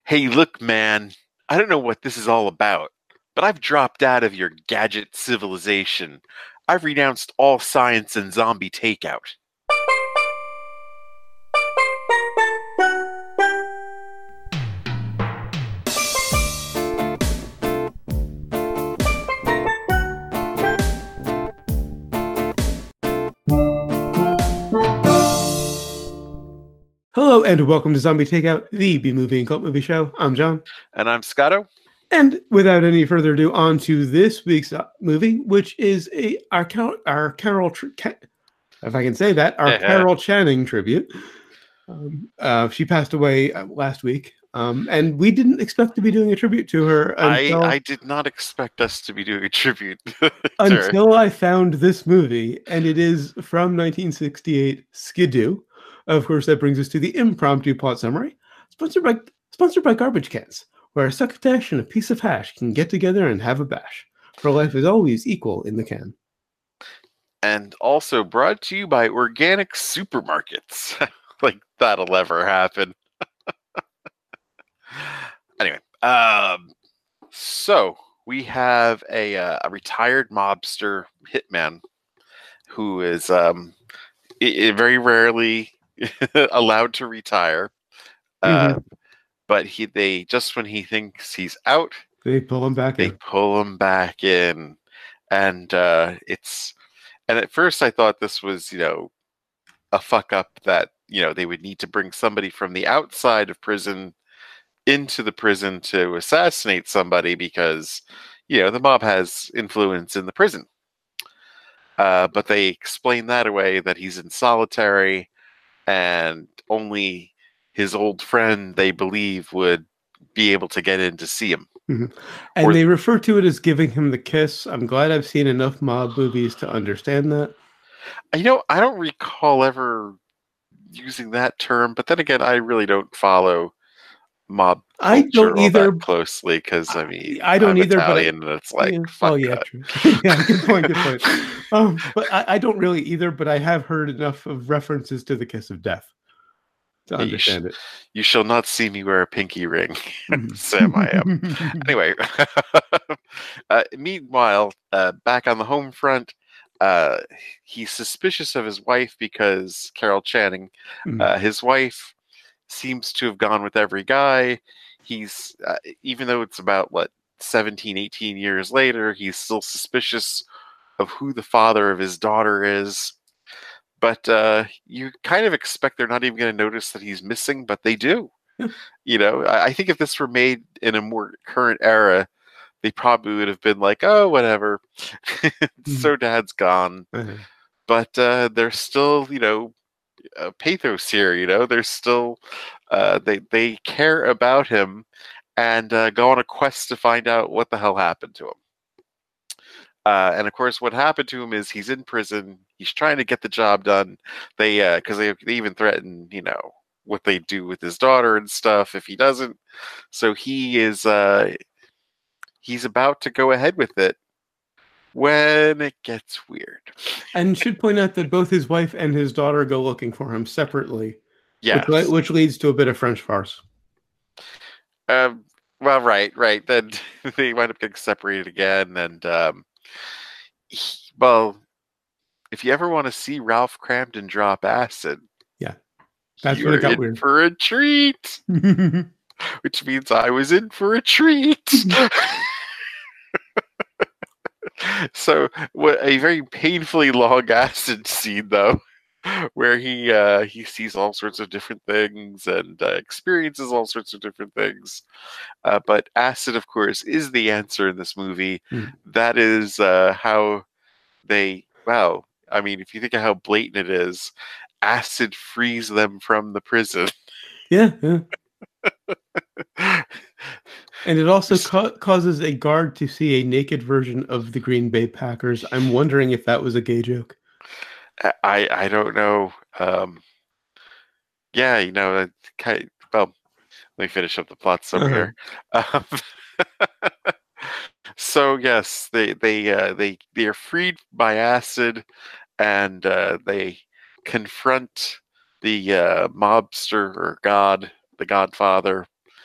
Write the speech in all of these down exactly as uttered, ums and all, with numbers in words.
Hey, look, man, I don't know what this is all about, but I've dropped out of your gadget civilization. I've renounced all science and zombie takeout. Hello and welcome to Zombie Takeout, the B-movie and cult movie show. I'm John. And I'm Scotto. And without any further ado, on to this week's uh, movie, which is a our Carol, our Carol, if I can say that, our Carol Channing tribute. Um, uh, she passed away uh, last week, um, and we didn't expect to be doing a tribute to her until I, I did not expect us to be doing a tribute until I found this movie, and it is from nineteen sixty-eight, Skidoo. Of course, that brings us to the impromptu plot summary, sponsored by sponsored by Garbage Cans, where a succotash and a piece of hash can get together and have a bash. For life is always equal in the can. And also brought to you by organic supermarkets. Like that'll ever happen. Anyway, um, so we have a, uh, a retired mobster hitman who is um, I- I very rarely allowed to retire. Uh, mm-hmm. But he, they just when he thinks he's out, they pull him back they in. They pull him back in, and uh, it's. And at first, I thought this was, you know, a fuck up that you know they would need to bring somebody from the outside of prison into the prison to assassinate somebody because you know the mob has influence in the prison. Uh, but they explain that away that he's in solitary, and only his old friend, they believe, would be able to get in to see him. Mm-hmm. And or, they refer to it as giving him the kiss. I'm glad I've seen enough mob movies to understand that. You know, I don't recall ever using that term, but then again, I really don't follow mob I don't either closely because I mean I don't I'm either. Italian, but I, and it's like yeah, fuck oh yeah, that. true. Yeah, good point, good point. Um, but I, I don't really either. But I have heard enough of references to the kiss of death to yeah, understand you it. You shall not see me wear a pinky ring, Sam. I am. Anyway, uh, meanwhile, uh, back on the home front, uh, he's suspicious of his wife because Carol Channing, mm. uh, his wife, seems to have gone with every guy. He's uh, even though it's about what seventeen, eighteen years later, he's still suspicious of who the father of his daughter is. But uh, you kind of expect they're not even going to notice that he's missing, but they do. You know, I, I think if this were made in a more current era, they probably would have been like, "Oh, whatever." So dad's gone. Mm-hmm. But uh, there's still, you know, uh, pathos here. You know, there's still uh, they they care about him and uh, go on a quest to find out what the hell happened to him. Uh, and of course, what happened to him is he's in prison. He's trying to get the job done. They, because uh, they, they even threaten, you know, what they do with his daughter and stuff if he doesn't. So he is, uh, he's about to go ahead with it when it gets weird. And should point out that both his wife and his daughter go looking for him separately. Yes. Which, which leads to a bit of French farce. Um. Well, right, right. Then they wind up getting separated again, and um. He, well, if you ever want to see Ralph Cramden drop acid, yeah, that's when it got in weird. For a treat, which means I was in for a treat. So, what a very painfully long acid scene, though, where he uh, he sees all sorts of different things and uh, experiences all sorts of different things. Uh, but acid, of course, is the answer in this movie. Mm. That is uh, how they, wow, I mean, if you think of how blatant it is, acid frees them from the prison. Yeah, yeah. And it also ca- causes a guard to see a naked version of the Green Bay Packers. I'm wondering if that was a gay joke. I I don't know. Um, yeah, you know, kind of, well, let me finish up the plot summary uh-huh. here. Um, so yes, they they uh, they they are freed by acid, and uh, they confront the uh, mobster or god, the Godfather,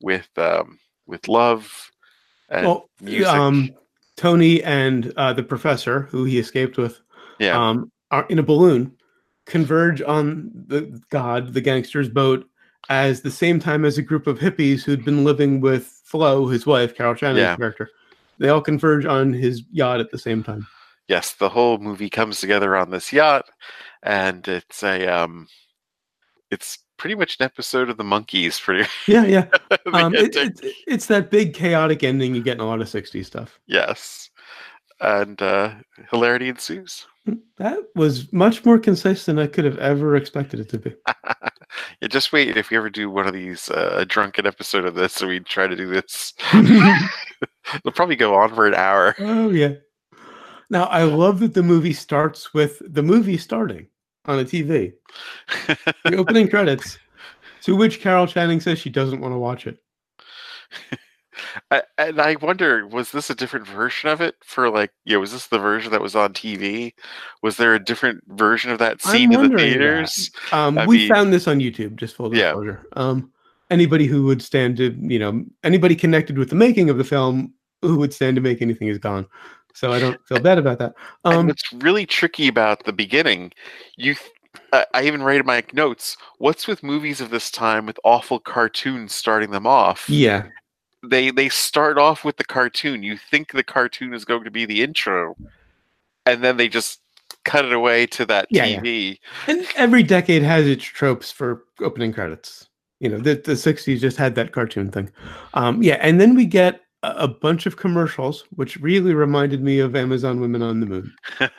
with um, with love and Well, music. um, Tony and uh, the professor, who he escaped with, Yeah, um, are in a balloon, converge on the god, the gangster's boat, as the same time as a group of hippies who'd been living with Flo, his wife, Carol Channing's yeah. character. They all converge on his yacht at the same time. Yes, the whole movie comes together on this yacht, and it's a um, it's pretty much an episode of the Monkees. Pretty Yeah, yeah. the Um, it, ending. it, it's that big chaotic ending you get in a lot of sixties stuff. Yes, and uh, hilarity ensues. That was much more concise than I could have ever expected it to be. Yeah, just wait if we ever do one of these uh, a drunken episode of this, so we try to do this. It'll probably go on for an hour. Oh yeah. Now I love that the movie starts with the movie starting on a T V. The opening credits, to which Carol Channing says she doesn't want to watch it. I, and I wonder, was this a different version of it for like, you know, was this the version that was on T V? Was there a different version of that scene in the theaters? Um, I we mean, found this on YouTube, just full Yeah. disclosure. Um, anybody who would stand to, you know, anybody connected with the making of the film who would stand to make anything is gone. So I don't feel bad about that. and Um, what's really tricky about the beginning, you, th- I I even write in my notes, what's with movies of this time with awful cartoons starting them off? yeah. They they start off with the cartoon. You think the cartoon is going to be the intro, and then they just cut it away to that Yeah, yeah. T V. And every decade has its tropes for opening credits. You know, the, the sixties just had that cartoon thing. Um, yeah, and then we get a, a bunch of commercials, which really reminded me of Amazon Women on the Moon.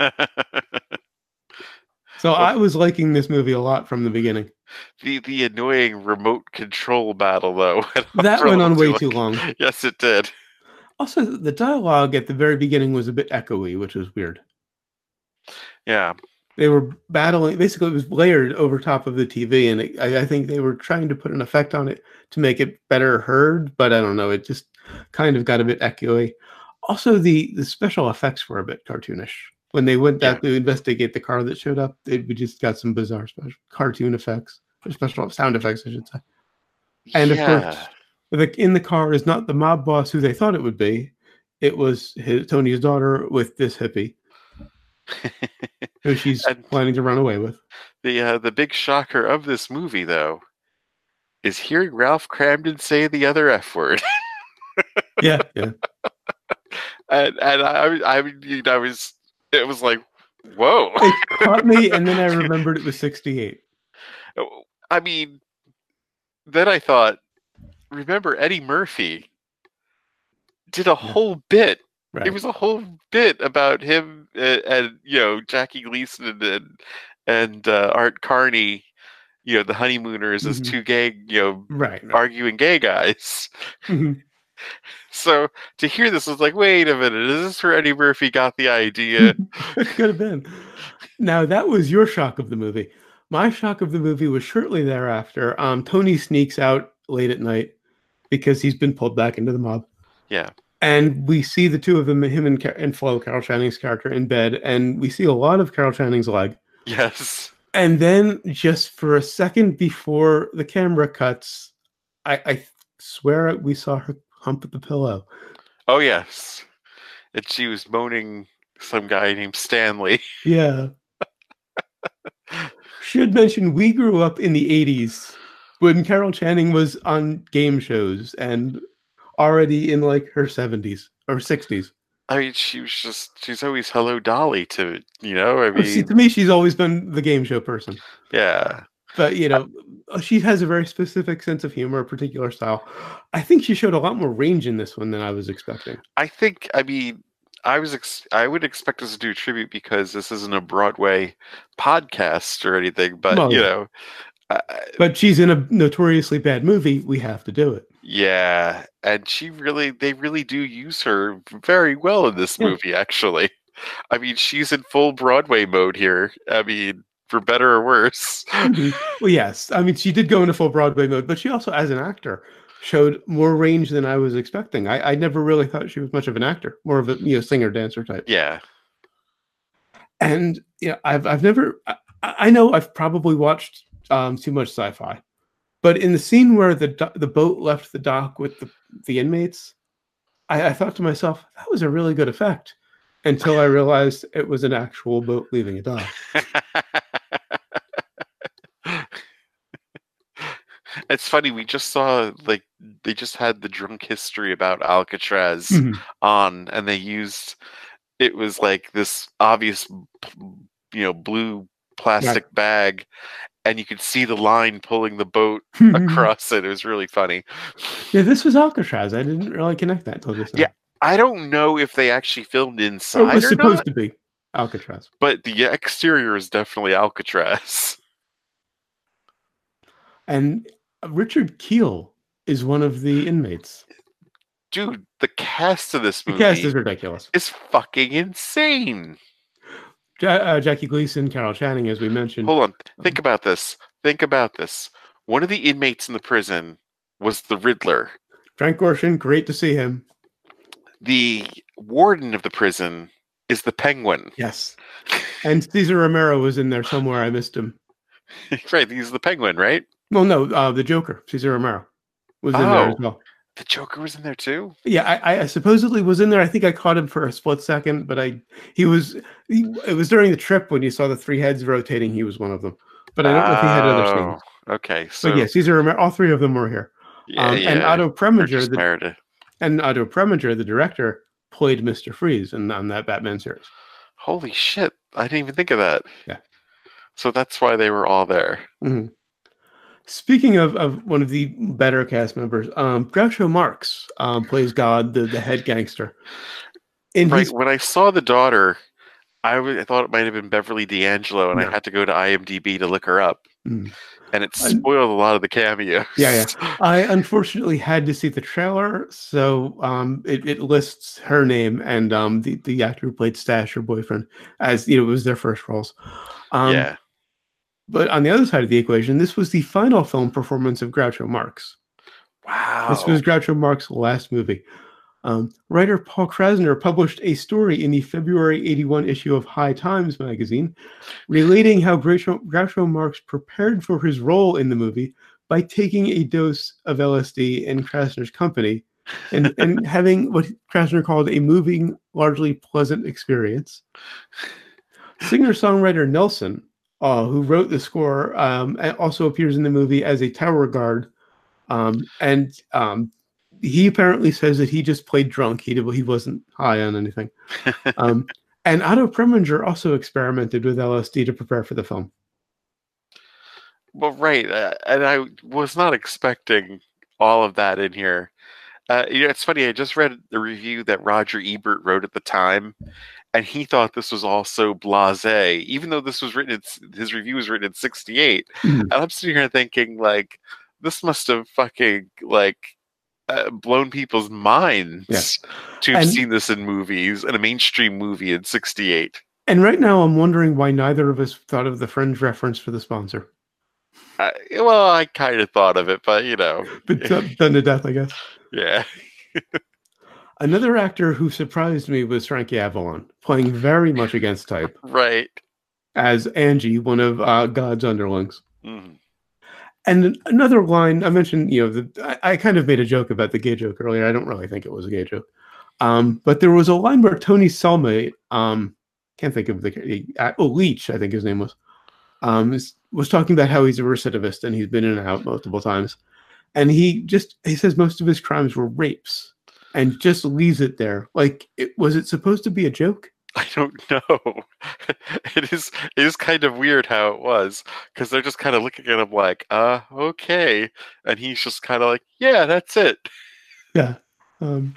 So Well, I was liking this movie a lot from the beginning. the the annoying remote control battle, though, went on That for a went on little way too too long. Yes, it did. Also, the dialogue at the very beginning was a bit echoey, which was weird. Yeah, They were battling, basically, it was layered over top of the T V, and it, I, I think they were trying to put an effect on it to make it better heard, but I don't know, it just kind of got a bit echoey. Also, the, the special effects were a bit cartoonish. When they went Yeah. out to investigate the car that showed up, they, we just got some bizarre special cartoon effects, or special sound effects, I should say. And of yeah. course, the, in the car is not the mob boss who they thought it would be. It was his, Tony's daughter with this hippie, who she's And planning to run away with. the uh, the big shocker of this movie, though, is hearing Ralph Cramden say the other F word. Yeah, yeah. and and I I you know, I was it was like, whoa. It caught me, and then I remembered it was sixty-eight. I mean, then I thought, remember Eddie Murphy did a Yeah. whole bit. Right. It was a whole bit about him and, and you know Jackie Gleason and and uh, Art Carney, you know, the honeymooners as Mhm. two gay, you know, Right. right. arguing gay guys. Mhm. So to hear this was like, wait a minute, is this where Eddie Murphy got the idea? It could have been. Now, that was your shock of the movie. My shock of the movie was shortly thereafter. Um, Tony sneaks out late at night because he's been pulled back into the mob. Yeah. And we see the two of them, him and, Car- and Flo, Carol Channing's character, in bed. And we see a lot of Carol Channing's leg. Yes. And then just for a second before the camera cuts, I, I swear we saw her hump the pillow. Oh yes. And she was moaning some guy named Stanley. Yeah. Should mention we grew up in the eighties when Carol Channing was on game shows and already in like her seventies or sixties. I mean, she was just, she's always Hello Dolly to, you know, I Oh, see, mean, to me, she's always been the game show person. yeah. But, you know, she has a very specific sense of humor, a particular style. I think she showed a lot more range in this one than I was expecting. I think, I mean, I was, ex- I would expect us to do a tribute because this isn't a Broadway podcast or anything, but, Well, you yeah. know, uh, But she's in a notoriously bad movie. We have to do it. yeah. And she really, they really do use her very well in this Yeah. movie, actually. I mean, she's in full Broadway mode here. I mean, for better or worse. Mhm. Well, yes. I mean, she did go into full Broadway mode, but she also, as an actor, showed more range than I was expecting. I, I never really thought she was much of an actor, more of a you know singer dancer type. Yeah. And yeah, I've I've never. I, I know I've probably watched um, too much sci-fi, But in the scene where the do- the boat left the dock with the, the inmates, I, I thought to myself, that was a really good effect. Until I realized it was an actual boat leaving a dock. It's funny, we just saw, like, they just had the drunk history about Alcatraz Mhm. on, and they used, it was like this obvious, you know, blue plastic bag, and you could see the line pulling the boat across it. It was really funny. Yeah, this was Alcatraz. I didn't really connect that till just now. Yeah, I don't know if they actually filmed inside It was or supposed not, to be Alcatraz. but the exterior is definitely Alcatraz. And Richard Kiel is one of the inmates. Dude, the cast of this The movie cast is ridiculous. is fucking insane. Ja- uh, Jackie Gleason, Carol Channing, as we mentioned. Hold on. Think about this. Think about this. One of the inmates in the prison was the Riddler. Frank Gorshin, great to see him. The warden of the prison is the Penguin. Yes. And Cesar Romero was in there somewhere. I missed him. Right, he's the Penguin, right? Well, no, uh, the Joker, Cesar Romero, was in Oh. there as well. The Joker was in there too? Yeah, I, I supposedly was in there. I think I caught him for a split second, but I he was he, it was during the trip when you saw the three heads rotating. He was one of them, but I don't know if he had other scenes. Oh, okay, so But yeah, Cesar Romero, all three of them were here. yeah, Um, yeah. And Otto Or Preminger, just the, Meredith. and Otto Preminger, the director, played Mister Freeze in, on that Batman series. Holy shit! I didn't even think of that. Yeah. So that's why they were all there. Mm-hmm. Speaking of, of one of the better cast members, um, Groucho Marx um, plays God, the, the head gangster. In Right. his, When I saw the daughter, I, w- I thought it might have been Beverly D'Angelo, and No. I had to go to IMDb to look her up. Mm. And it And- spoiled a lot of the cameos. Yeah, yeah. I unfortunately had to see the trailer, so um, it, it lists her name and um, the, the actor who played Stash, her boyfriend, as you know, it was their first roles. Um, yeah. But on the other side of the equation, this was the final film performance of Groucho Marx. Wow. This was Groucho Marx's last movie. Um, writer Paul Krasner published a story in the February eighty-one issue of High Times magazine relating how Groucho, Groucho Marx prepared for his role in the movie by taking a dose of L S D in Krasner's company and, and having what Krasner called a moving, largely pleasant experience. Singer-songwriter Nelson, uh, who wrote the score, um, also appears in the movie as a tower guard. Um, and um, he apparently says that he just played drunk. He did, he wasn't high on anything. Um, and Otto Preminger also experimented with L S D to prepare for the film. Well, right. Uh, and I was not expecting all of that in here. Uh, you know, it's funny. I just read the review that Roger Ebert wrote at the time, and he thought this was also blasé, even though this was written. In, his review was written in sixty-eight, Mhm. and I'm sitting here thinking, like, this must have fucking like uh, blown people's minds Yeah. to have And- seen this in movies, in a mainstream movie in sixty-eight. And right now, I'm wondering why neither of us thought of the Fringe reference for the sponsor. Uh, well, I kind of thought of it, but you know, But done done to death, I guess. yeah. Another actor who surprised me was Frankie Avalon, playing very much against type Right. as Angie, one of uh, God's underlings. Mhm. And another line I mentioned, you know, the, I, I kind of made a joke about the gay joke earlier. I don't really think it was a gay joke, um, but there was a line where Tony Cellmate, um, can't think of the uh, oh Leach, I think his name was, um, is, was talking about how he's a recidivist and he's been in and out multiple times, and he just he says most of his crimes were rapes, and just leaves it there. Like, it, was it supposed to be a joke? I don't know. It is it is kind of weird how it was, because they're just kind of looking at him like, uh, okay, and he's just kind of like, yeah, that's it. Yeah. Um,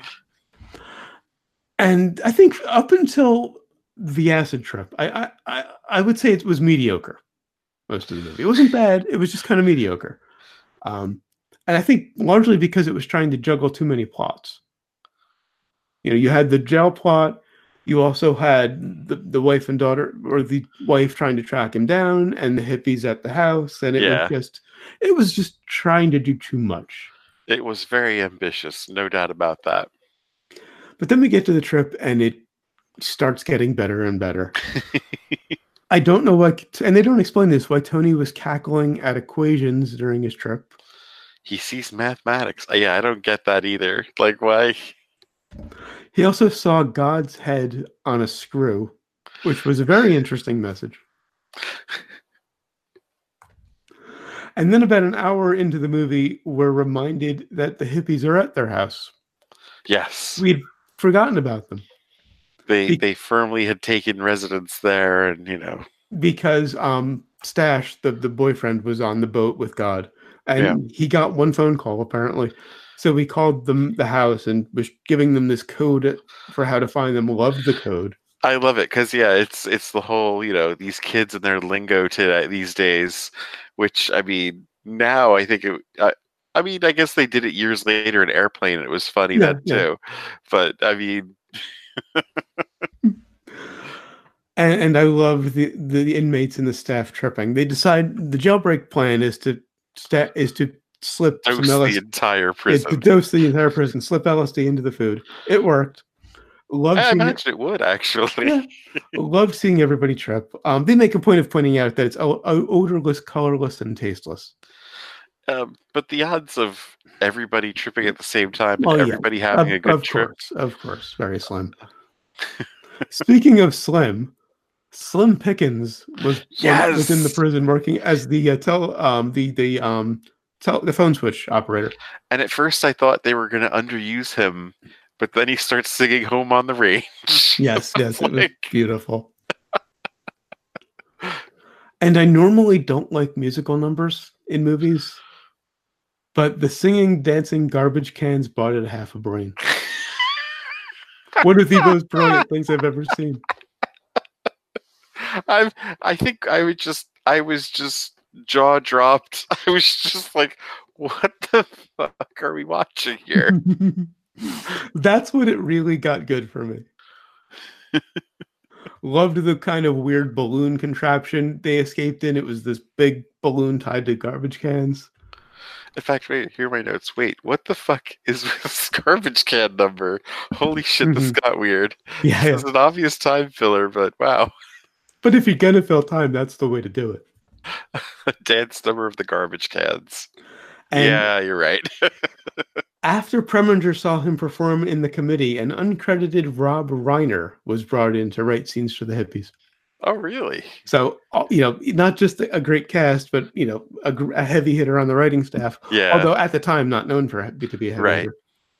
and I think up until the acid trip, I, I, I, I would say it was mediocre. Most of the movie. It wasn't bad. It was just kind of mediocre. Um, and I think largely because it was trying to juggle too many plots. You know, you had the jail plot. You also had the, the wife and daughter, or the wife trying to track him down, and the hippies at the house. And it Yeah. was just, it was just trying to do too much. It was very ambitious, no doubt about that. But then we get to the trip, and it starts getting better and better. I don't know what, and they don't explain this, why Tony was cackling at equations during his trip. He sees mathematics. Uh, Yeah, I don't get that either. Like, why? He also saw God's head on a screw, which was a very interesting message. And then about an hour into the movie, we're reminded that the hippies are at their house. Yes. We'd forgotten about them. They Be- they firmly had taken residence there, and, you know. Because um, Stash, the, the boyfriend, was on the boat with God. And Yeah. he got one phone call, apparently. So we called them the house and was giving them this code for how to find them. Loved the code. I love it because, yeah, it's it's the whole, you know, these kids and their lingo today these days, which, I mean, now I think it, I, I mean, I guess they did it years later in Airplane, and it was funny Yeah, then yeah. too. But I mean, And, and I love the, the inmates and the staff tripping. They decide the jailbreak plan is to sta- is to slip dose some L S D, the entire yeah, prison. to dose the entire prison, slip L S D into the food. It worked. Love I seeing it. imagine it would actually. Yeah. Love seeing everybody trip. Um, they make a point of pointing out that it's o- o- odorless, colorless, and tasteless. Um, but the odds of everybody tripping at the same time and Oh, yeah. everybody having Of, a good of trip. course, of course, very slim. Speaking of slim, Slim Pickens was Yes! was in the prison working as the uh, tel um the the um tel- the phone switch operator. And at first I thought they were going to underuse him, but then he starts singing Home on the Range. Yes, yes, it was Like- beautiful. And I normally don't like musical numbers in movies, but the singing, dancing garbage cans bought it half a brain. One of the most brilliant things I've ever seen. I'm, I think I would just, I was just jaw dropped. I was just like, what the fuck are we watching here? That's when it really got good for me. Loved the kind of weird balloon contraption they escaped in. It was this big balloon tied to garbage cans. In fact, wait, here are my notes. Wait, what the fuck is this garbage can number? Holy shit, this got weird. Yeah, This is yeah. an obvious time filler, but wow. But if you're gonna fill time, that's the way to do it. Dance number of the garbage cans. And yeah, you're right. after Preminger saw him perform in the committee, an uncredited Rob Reiner was brought in to write scenes for the hippies. Oh, really? So, you know, not just a great cast, but, you know, a, gr- a heavy hitter on the writing staff. Yeah. Although at the time, not known for to be a heavy Right. hitter.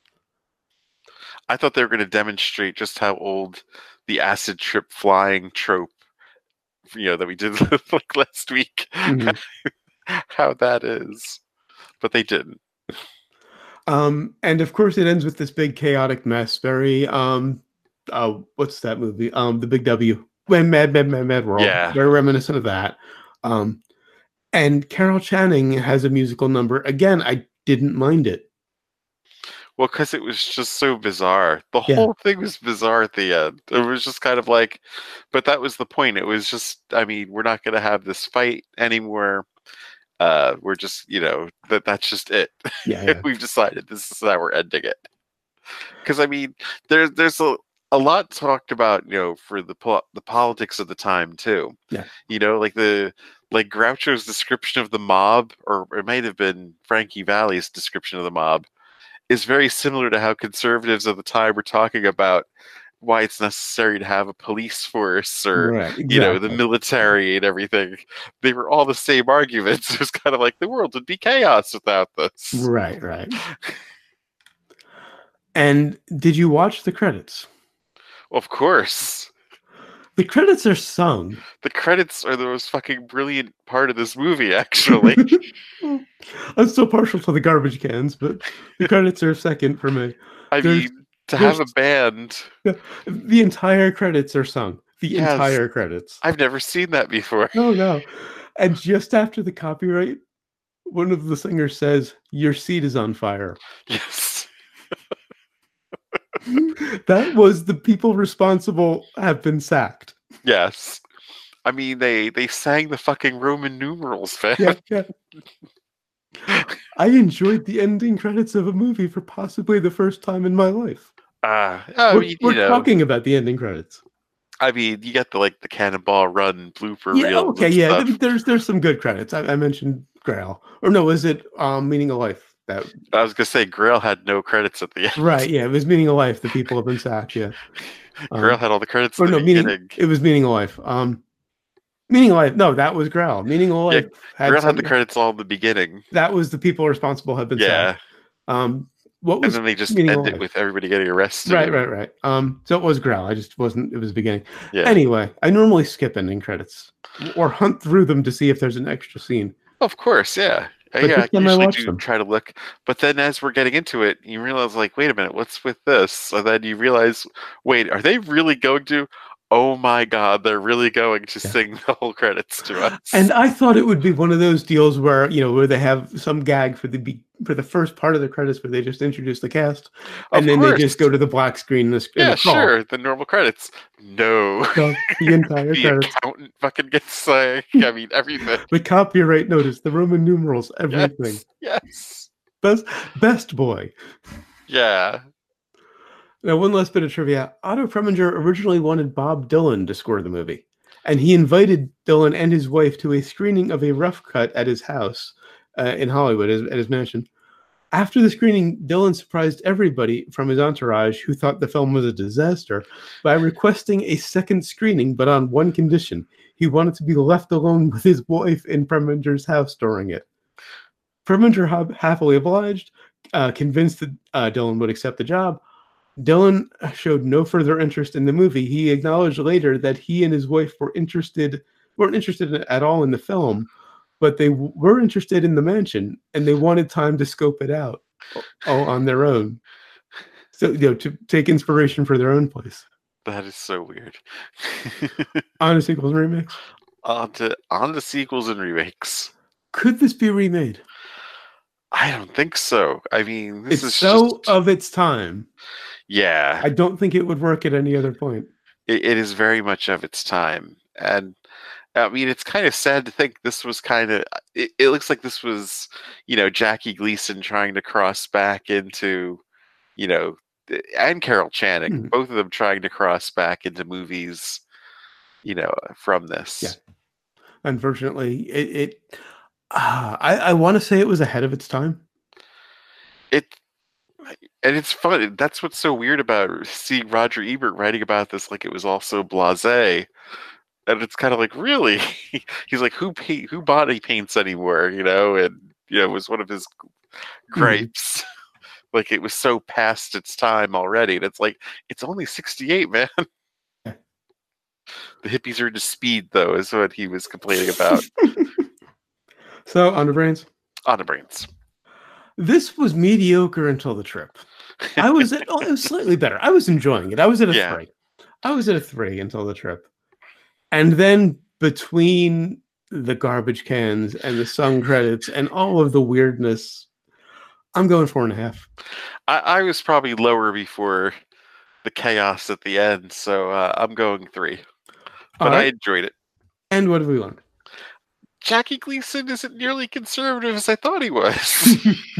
I thought they were going to demonstrate just how old the acid trip flying trope, you know, that we did like last week, Mhm. how that is. But they didn't. Um, and of course, it ends with this big chaotic mess. Very, um, uh, what's that movie? Um, The Big W. When Mad, Mad, Mad, Mad World. Yeah. Very reminiscent of that. Um, and Carol Channing has a musical number. Again, I didn't mind it. Well, because it was just so bizarre. The Yeah. whole thing was bizarre at the end. It was just kind of like, but that was the point. It was just, I mean, we're not going to have this fight anymore. Uh, we're just, you know, that that's just it. Yeah, yeah. We've decided this is how we're ending it. Because I mean, there's there's a a lot talked about, you know, for the po- the politics of the time too. Yeah. You know, like the like Groucho's description of the mob, or it might have been Frankie Valli's description of the mob, is very similar to how conservatives of the time were talking about why it's necessary to have a police force or Right, you know the exactly. military and everything. They were all the same arguments. It was kind of like the world would be chaos without this. Right, right. And did you watch the credits? Of course. The credits are sung. The credits are the most fucking brilliant part of this movie, actually. I'm still partial to the garbage cans, but the credits are second for me. I There's- mean, to have a there's- band, The entire credits are sung. The Yes. entire credits. I've never seen that before. No, no. And just after the copyright, one of the singers says, "Your seat is on fire." Yes. That was the people responsible have been sacked. Yes. I mean, they they sang the fucking Roman numerals, man. Yeah, yeah. I enjoyed the ending credits of a movie for possibly the first time in my life. Uh, I we're mean, we're you know, talking about the ending credits. I mean, you get the like the Cannonball Run blooper Yeah, reels. okay, and yeah. stuff. th- There's there's some good credits. I, I mentioned Grail, or no, is it um, Meaning of Life? That I was gonna say Grail had no credits at the end. right, yeah, it was Meaning of Life. The people have been sacked. Yeah, Grail um, had all the credits or at the no, meaning beginning. it was Meaning of Life. Um, Meaning of Life. No, that was Growl. Meaning of Yeah, Life had Grail had some. the credits all in the beginning. That was the people responsible have been Yeah, sacked. Um, what and was then they just Meaning of end it Life? with everybody getting arrested. Right, and- right, right. Um, so it was Growl. I just wasn't. It was the beginning. Yeah. Anyway, I normally skip ending credits or hunt through them to see if there's an extra scene. Of course, yeah. Uh, But yeah, this I time I usually watched do them. try to look, but then as we're getting into it, you realize, like, wait a minute, what's with this? And then you realize, wait, are they really going to? Oh my God, they're really going to Yeah. sing the whole credits to us. And I thought it would be one of those deals where you know where they have some gag for the be- for the first part of the credits where they just introduce the cast, and Of then course. they just go to the black screen. And the, sc- and Yeah, the crawl. sure, the normal credits. No. So the entire the credits, accountant fucking gets like, I mean, everything. the copyright notice, the Roman numerals, everything. Yes. Yes. Best best boy. Yeah. Now, one last bit of trivia. Otto Preminger originally wanted Bob Dylan to score the movie, and he invited Dylan and his wife to a screening of a rough cut at his house uh, in Hollywood, at his mansion. After the screening, Dylan surprised everybody from his entourage who thought the film was a disaster by requesting a second screening, but on one condition. He wanted to be left alone with his wife in Preminger's house during it. Preminger ha- happily obliged, uh, convinced that uh, Dylan would accept the job. Dylan showed no further interest in the movie. He acknowledged later that he and his wife were interested weren't interested at all in the film, but they w- were interested in the mansion, and they wanted time to scope it out all on their own. So, you know, to take inspiration for their own place. That is so weird. On a sequels and remakes. on to on to sequels and remakes. Could this be remade? I don't think so. I mean, this It's is so just, of its time. yeah. I don't think it would work at any other point. It, it is very much of its time, and I mean, it's kind of sad to think this was kind of. It, it looks like this was, you know, Jackie Gleason trying to cross back into, you know, and Carol Channing, Hmm. both of them trying to cross back into movies, you know, from this. Yeah. Unfortunately, it. it uh, I, I want to say it was ahead of its time. It and it's fun. That's what's so weird about seeing Roger Ebert writing about this, like it was all so blasé. And it's kind of like, really? He's like, who pay, who body paints anymore? You know, and you know, it was one of his gripes. Mm-hmm. Like it was so past its time already. And it's like, it's only sixty-eight, man. Yeah. The hippies are into speed, though, is what he was complaining about. So, on to brains. On the brains. This was mediocre until the trip. I was at, oh, it was slightly better. I was enjoying it. I was at a Yeah. three. I was at a three until the trip. And then between the garbage cans and the sung credits and all of the weirdness, I'm going four and a half. I, I was probably lower before the chaos at the end, so uh, I'm going three. But All I right. enjoyed it. And what have we learned? Jackie Gleason isn't nearly conservative as I thought he was.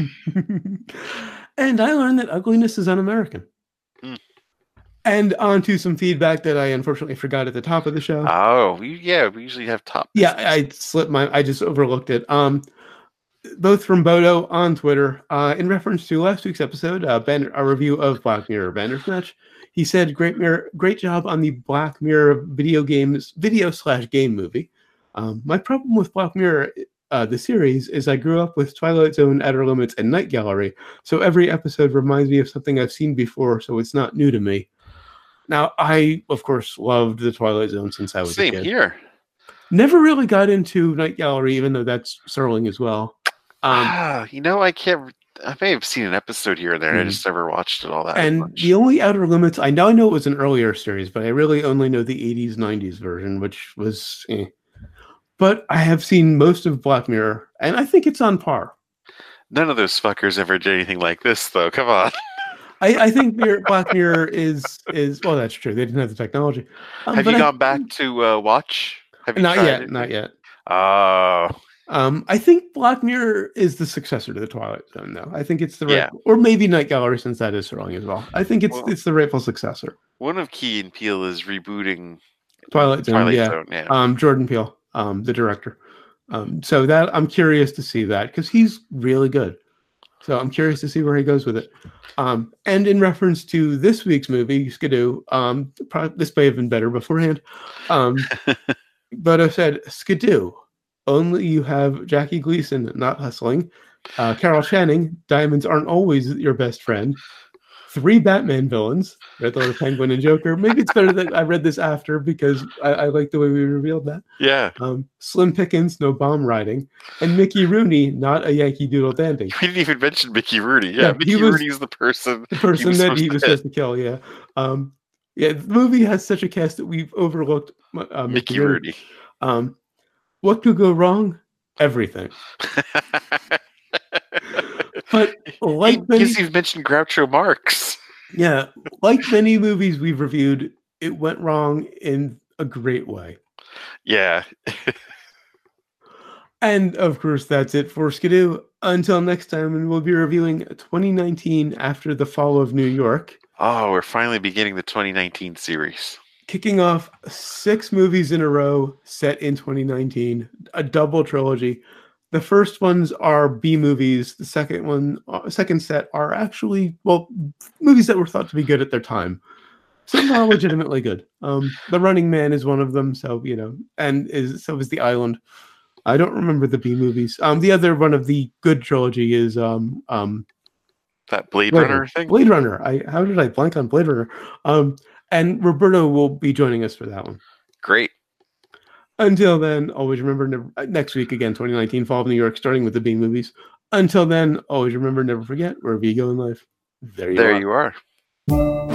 And I learned that ugliness is un-American. Mm. And on to some feedback that I unfortunately forgot at the top of the show. Oh, we, yeah, we usually have top. Yeah, I slipped my, I just overlooked it. Um, both from Bodo on Twitter, uh, in reference to last week's episode, uh, ben, a review of Black Mirror Bandersnatch. He said, "Great mirror, great job on the Black Mirror video games, video slash game movie. Um, my problem with Black Mirror, uh, the series, is I grew up with Twilight Zone, Outer Limits, and Night Gallery, so every episode reminds me of something I've seen before, so it's not new to me." Now, I, of course, loved the Twilight Zone since I was Same a kid. here. Never really got into Night Gallery, even though that's Serling as well. Um, ah, you know, I can't. I may have seen an episode here and there. Mhm. I just never watched it all that and much. the only Outer Limits, I know I know it was an earlier series, but I really only know the eighties, nineties version, which was eh. But I have seen most of Black Mirror, and I think it's on par. None of those fuckers ever did anything like this, though. Come on. I, I think Mirror, Black Mirror is is well, that's true. They didn't have the technology. Um, have but you I- gone back to uh, watch? Have you Not tried yet, it? not yet. Oh, Um, I think Black Mirror is the successor to the Twilight Zone, though. I think it's the right, Yeah. or maybe Night Gallery, since that is Serling as well. I think it's Well- it's the rightful successor. one of Key and Peele is rebooting Twilight Zone, Twilight yeah. Zone. Yeah. Um, Jordan Peele, um, the director. Um, so that I'm curious to see that because he's really good. So I'm curious to see where he goes with it. Um, and in reference to this week's movie, Skidoo, um, probably, this may have been better beforehand. Um, but I said, Skidoo, only you have Jackie Gleason not hustling, uh, Carol Channing, diamonds aren't always your best friend, three Batman villains, Riddler, Penguin, and Joker. Maybe it's better that I read this after because I, I like the way we revealed that. Yeah. Um, Slim Pickens, no bomb riding, and Mickey Rooney, not a Yankee Doodle dandy. We didn't even mention Mickey Rooney. Yeah, Yeah, Mickey he was Rooney's the person. The person he was that supposed he to was hit. supposed to kill. Yeah. Um, yeah. The movie has such a cast that we've overlooked. Uh, Mickey, Mickey Rooney. Um, what could go wrong? Everything. But like many, because you've mentioned Groucho Marx. Yeah, like many movies we've reviewed, it went wrong in a great way. Yeah. And of course, that's it for Skidoo. Until next time, and we'll be reviewing twenty nineteen After the Fall of New York. Oh, we're finally beginning the twenty nineteen series. Kicking off six movies in a row set in twenty nineteen, a double trilogy. The first ones are B movies. The second one, uh, second set are actually, well, movies that were thought to be good at their time. Some are legitimately good. Um, The Running Man is one of them. So, you know, and is so is The Island. I don't remember the B movies. Um, the other one of the good trilogy is um, um, that Blade, Blade Runner thing. Blade Runner. I how did I blank on Blade Runner? Um, and Roberto will be joining us for that one. Great. Until then, always remember never, next week again, twenty nineteen Fall of New York, starting with the B movies. Until then, always remember, never forget, wherever you go in life, there you there are. you are.